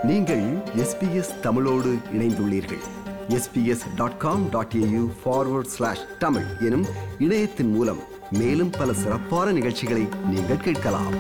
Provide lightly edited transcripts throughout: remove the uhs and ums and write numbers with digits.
நீங்கள் SBS தமிழோடு இணைந்துள்ளீர்கள். sbs.com.au/tamil எனும் இணையத்தின் மூலம் மேலும் பல சிறப்பான நிகழ்ச்சிகளை நீங்கள் கேட்கலாம்.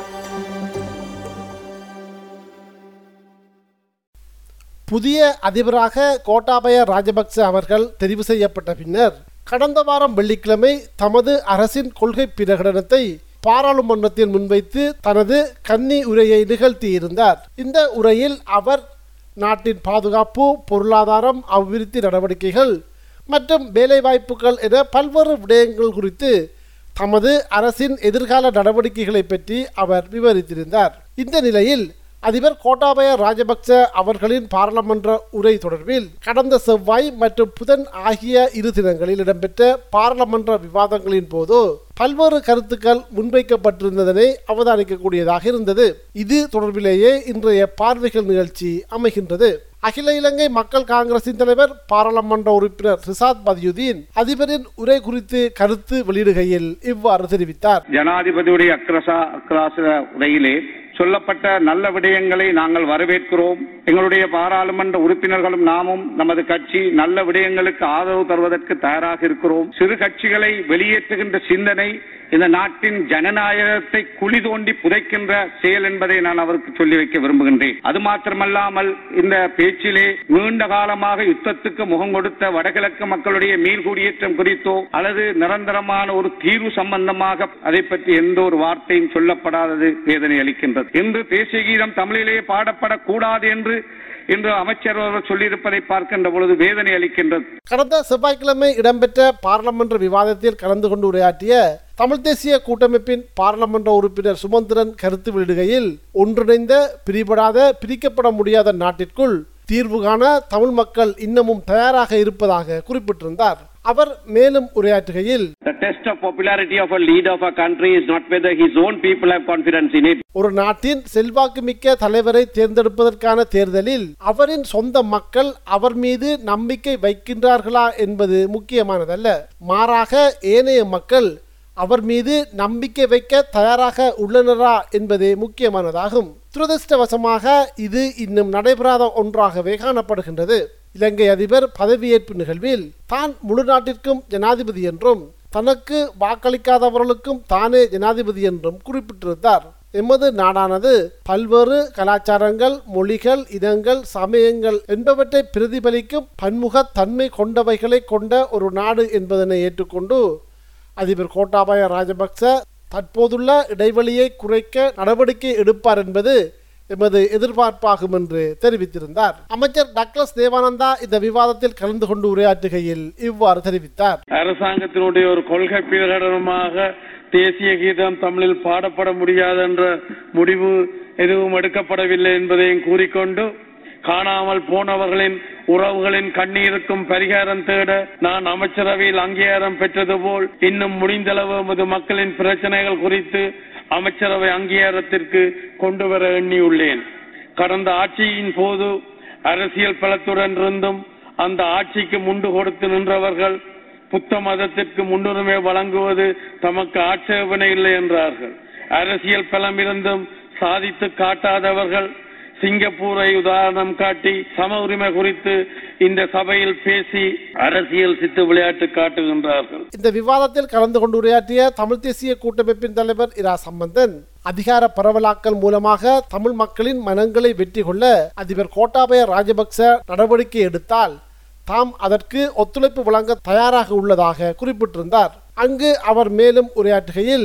புதிய அதிபராக கோட்டாபய ராஜபக்ச அவர்கள் தெரிவு செய்யப்பட்ட பின்னர் கடந்த வாரம் வெள்ளிக்கிழமை தமது அரசின் கொள்கை பிரகடனத்தை பாராளுமன்றத்தில் முன்வைத்து தனது கன்னி உரையை நிகழ்த்தியிருந்தார். இந்த உரையில் அவர் நாட்டின் பாதுகாப்பு, பொருளாதாரம், அபிவிருத்தி நடவடிக்கைகள் மற்றும் வேலைவாய்ப்புகள் என பல்வேறு விடயங்கள் குறித்து தமது அரசின் எதிர்கால நடவடிக்கைகளை பற்றி அவர் விவரித்திருந்தார். இந்த நிலையில் அதிபர் கோட்டாபய ராஜபக்ச அவர்களின் பாராளுமன்ற உரை தொடர்பில் கடந்த செவ்வாய் மற்றும் புதன் ஆகிய இரு தினங்களில் இடம்பெற்ற பாராளுமன்ற விவாதங்களின் போது பல்வேறு கருத்துக்கள் முன்வைக்கப்பட்டிருந்ததனை அவதானிக்கக்கூடியதாக இருந்தது. இது தொடர்பிலேயே இன்றைய பார்வைகள் நிகழ்ச்சி அமைகின்றது. அகில இலங்கை மக்கள் காங்கிரசின் தலைவர் பாராளுமன்ற உறுப்பினர் ரிசாத் பதியுதீன் அதிபரின் உரை குறித்து கருத்து வெளியிடுகையில் இவ்வாறு தெரிவித்தார். ஜனாதிபதியுடைய அக்ராச உரையிலே சொல்லப்பட்ட நல்ல விடயங்களை நாங்கள் வரவேற்கிறோம். எங்களுடைய பாராளுமன்ற உறுப்பினர்களும் நாமும் நமது கட்சி நல்ல விடயங்களுக்கு ஆதரவு தருவதற்கு தயாராக இருக்கிறோம். சிறு கட்சிகளை வெளியேற்றுகின்ற சிந்தனை இந்த நாட்டின் ஜனநாயகத்தை குழி தோண்டி புதைக்கின்ற செயல் என்பதை நான் அவருக்கு சொல்லி வைக்க விரும்புகின்றேன். அது மாத்திரமல்லாமல் இந்த பேச்சிலே நீண்ட காலமாக யுத்தத்துக்கு முகம் கொடுத்த வடகிழக்கு மக்களுடைய மீள்குடியேற்றம் குறித்தோ அல்லது நிரந்தரமான ஒரு தீர்வு சம்பந்தமாக அதை பற்றி எந்த ஒரு வார்த்தையும் சொல்லப்படாதது வேதனை அளிக்கின்றது. இன்று தேசிய கீதம் தமிழிலே பாடப்படக்கூடாது என்று அமைச்சர் அவர்கள் சொல்லியிருப்பதை பார்க்கின்ற பொழுது வேதனை அளிக்கின்றது. கடந்த செவ்வாய்க்கிழமை இடம்பெற்ற பாராளுமன்ற விவாதத்தில் கலந்து கொண்டு உரையாற்றிய தமிழ் தேசிய கூட்டமைப்பின் பாராளுமன்ற உறுப்பினர் சுமந்திரன் கருத்து வெளியிடுகையில் ஒன்றிணைந்த, பிரிபடாத, பிரிக்கப்பட முடியாத நாட்டிற்குள் தீர்வு காண தமிழ் மக்கள் இன்னமும் தயாராக இருப்பதாக குறிப்பிட்டிருந்தார். அவர் மேலும் உரையாற்றுகையில் The test of popularity of a leader of a country is not whether his own people have confidence in it. ஒரு நாட்டின் செல்வாக்கு மிக்க தலைவரை தேர்ந்தெடுப்பதற்கான தேர்தலில் அவரின் சொந்த மக்கள் அவர் மீது நம்பிக்கை வைக்கின்றார்களா என்பது முக்கியமானதல்ல. மாறாக ஏனைய மக்கள் அவர் மீது நம்பிக்கை வைக்க தயாராக உள்ளனரா என்பதே முக்கியமானதாகும். துரதிருஷ்டவசமாக இது இன்னும் நடைபெறாத ஒன்றாகவே காணப்படுகின்றது. இலங்கை அதிபர் பதவியேற்பு நிகழ்வில் தான் முழு நாட்டிற்கும் ஜனாதிபதி என்றும் தனக்கு வாக்களிக்காதவர்களுக்கும் தானே ஜனாதிபதி என்றும் குறிப்பிட்டிருந்தார். எமது நாடானது பல்வேறு கலாச்சாரங்கள், மொழிகள், இனங்கள், சமயங்கள் என்பவற்றை பிரதிபலிக்கும் பன்முக தன்மை கொண்டவைகளை கொண்ட ஒரு நாடு என்பதனை ஏற்றுக்கொண்டு அதிபர் கோட்டாபய ராஜபக்ச தற்போதுள்ள இடைவெளியை குறைக்க நடவடிக்கை எடுப்பார் என்பது எமது எதிர்பார்ப்பாகும் என்று தெரிவித்திருந்தார். அமைச்சர் டக்ளஸ் தேவானந்தா இந்த விவாதத்தில் கலந்து கொண்டு உரையாற்றுகையில் இவ்வாறு தெரிவித்தார். அரசாங்கத்தினுடைய ஒரு கொள்கை பிரகடனமாக தேசிய கீதம் தமிழில் பாடப்பட முடியாது என்ற முடிவு எதுவும் எடுக்கப்படவில்லை என்பதையும் கூறிக்கொண்டு காணாமல் போனவர்களின் உறவுகளின் கண்ணீருக்கும் பரிகாரம் தேட நான் அமைச்சரவையில் அங்கீகாரம் பெற்றது போல் இன்னும் முடிந்தளவு எமது மக்களின் பிரச்சனைகள் குறித்து அமைச்சரவை அங்கீகாரத்திற்கு கொண்டு வர எண்ணியுள்ளேன். கடந்த ஆட்சியின் போது அரசியல் பலத்துடன் இருந்தும் அந்த ஆட்சிக்கு முண்டு கொடுத்து நின்றவர்கள் புத்த மதத்திற்கு முன்னுரிமை வழங்குவது தமக்கு ஆட்சேபனை இல்லை என்றார்கள். அரசியல் பலம் இருந்தும் சாதித்து காட்டாதவர்கள் சிங்கப்பூரை உதாரணம் காட்டி சம உரிமை குறித்து இந்த சபையில் பேசி அரசியல் சித்து விளையாட்டு காட்டுகின்றார்கள். இந்த விவாதத்தில் கலந்து கொண்டு உரையாற்றிய தமிழ் தேசிய கூட்டமைப்பின் தலைவர் இரா சம்பந்தன் அதிகார பரவலாக்கல் மூலமாக தமிழ் மக்களின் மனங்களை வெற்றி கொள்ள அதிபர் கோட்டாபய ராஜபக்ச நடவடிக்கை எடுத்தால் தாம் அதற்கு ஒத்துழைப்பு வழங்க தயாராக உள்ளதாக குறிப்பிட்டிருந்தார். அங்கு அவர் மேலும் உரையாற்றுகையில்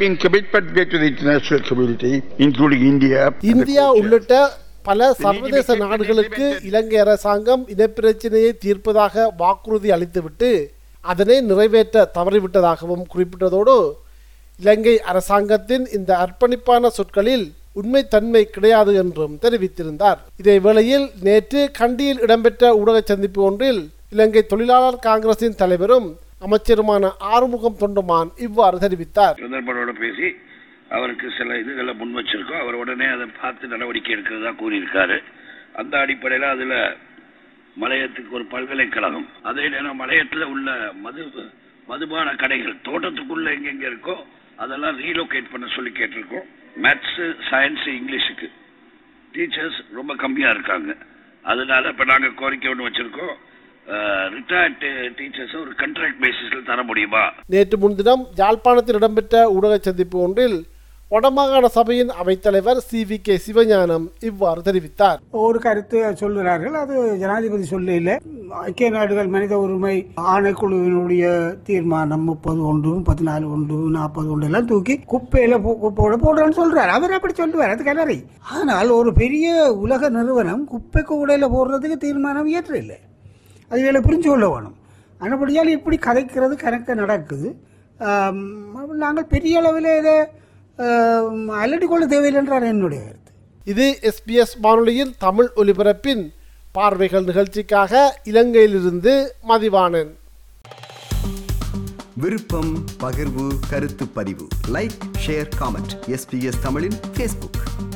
இந்தியா உள்ளிட்ட பல சர்வதேச நாடுகளுக்கு இலங்கை அரசாங்கம் இனப்பிரச்சனையை தீர்ப்பதாக வாக்குறுதி அளித்துவிட்டு அதனை நிறைவேற்ற தவறிவிட்டதாகவும் குறிப்பிட்டதோடு இலங்கை அரசாங்கத்தின் இந்த அர்ப்பணிப்பான சொற்களில் உண்மைத்தன்மை கிடையாது என்றும் தெரிவித்திருந்தார். இதே வேளையில் நேற்று கண்டியில் இடம்பெற்ற ஊடக சந்திப்பு ஒன்றில் இலங்கை தொழிலாளர் காங்கிரசின் தலைவரும் அமைச்சருமான ஆறுமுகம் தொண்டமான் இவ்வாறு தெரிவித்தார். பேசி அவருக்கு சில இதுகளை முன் வச்சிருக்கோம். அவர் உடனே அதை பார்த்து நடவடிக்கை எடுக்கிறதா கூறியிருக்காரு. அந்த அடிப்படையில் அதுல மலையத்துக்கு ஒரு பல்கலைக்கழகம், அதே நேரம் மலையத்தில் உள்ள மதுபான கடைகள் தோட்டத்துக்குள்ள எங்கெங்க இருக்கோ அதெல்லாம் ரீலோகேட் பண்ண சொல்லி கேட்டிருக்கோம். மேத்ஸ், சயின்ஸ், இங்கிலீஷுக்கு டீச்சர்ஸ் ரொம்ப கம்மியா இருக்காங்க. அதனால இப்ப நாங்க கோரிக்கை ஒன்று வச்சிருக்கோம், ரிட்டையர்ட் டீச்சர்ஸ் ஒரு கான்ட்ராக்ட் பேசிஸ்ல தர முடியுமா? நேற்று முன்தினம் யாழ்ப்பாணத்தில் இடம்பெற்ற ஊடக சந்திப்பு ஒன்றில் வடமாகாண சபையின் அவைத்தலைவர் CVK சிவஞானம் இவ்வாறு தெரிவித்தார். ஒரு கருத்து சொல்கிறார்கள், அது ஜனாதிபதி சொல்ல இல்லை. ஐக்கிய நாடுகள் மனித உரிமை ஆணைக்குழுவினுடைய தீர்மானம் 30 ஒன்று 14 ஒன்று 40 ஒன்று எல்லாம் தூக்கி குப்பையில போடுறேன்னு சொல்றாரு. அவர் அப்படி சொல்லுவார், அது கலரை. ஆனால் ஒரு பெரிய உலக நிறுவனம் குப்பைக்கு உடையில போடுறதுக்கு தீர்மானம் இயற்ற இல்லை. அது வேலை புரிஞ்சு கொள்ள வேணும். அதுபடியால் இப்படி கதைக்கிறது கணக்க நடக்குது. நாங்கள் பெரிய அளவில் இதை அலட்டி கொள்ள தேவையில்லை என்றார் என்னுடைய கருத்து. இது SBS வானொலியின் தமிழ் ஒலிபரப்பின் பார்வைகள் நிகழ்ச்சிக்காக இலங்கையிலிருந்து மதிவாணன். விருப்பம், பகிர்வு, கருத்து பதிவு, லைக், ஷேர், காமெண்ட். SBS தமிழின் Facebook.